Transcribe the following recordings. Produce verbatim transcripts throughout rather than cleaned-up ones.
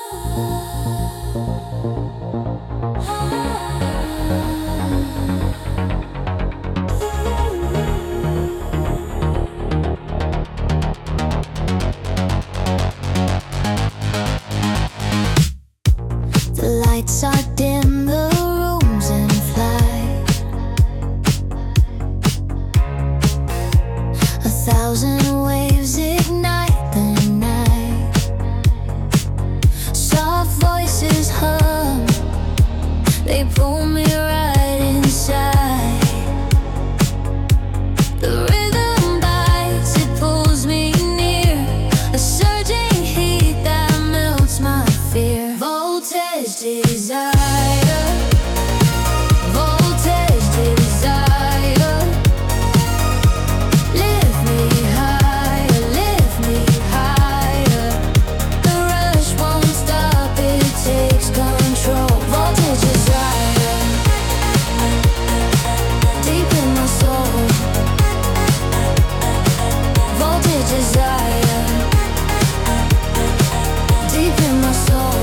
The lights are dim, the room's in flight. A thousand waves ignite the night. Soft voices hum, they pull me right inside. The rhythm bites, it pulls me near, a surging heat that melts my fear. Voltage desire, voltage desire. Lift me higher, lift me higher. The rush won't stop, it takes control. Voltage desire, deep in my soul. Voltage desire, deep in my soul.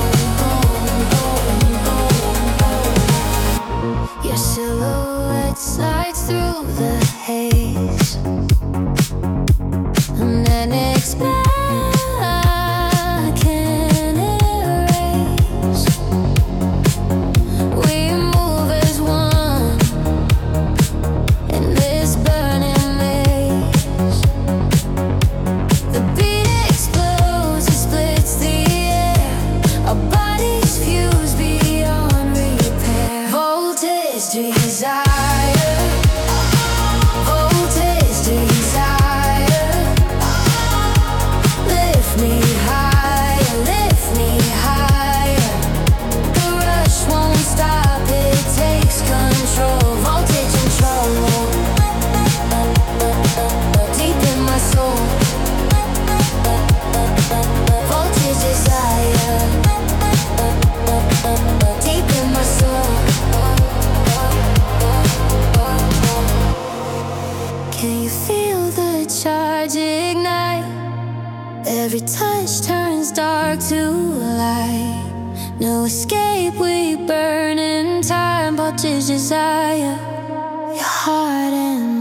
Your silhouette slides through the haze, and an expect I can erase. We move as one in this burning maze. The beat explodes, it splits the air. Our bodies fuse beyond repair. Voltage desire, voltage desire. Lift me higher, lift me higher. The rush won't stop, it takes control. Voltage control, deep in my soul. Voltage desire, deep in my soul. Can you feel the charge ignite? Every touch turns dark to light. No escape, we burn in time. Voltage desire, your heart and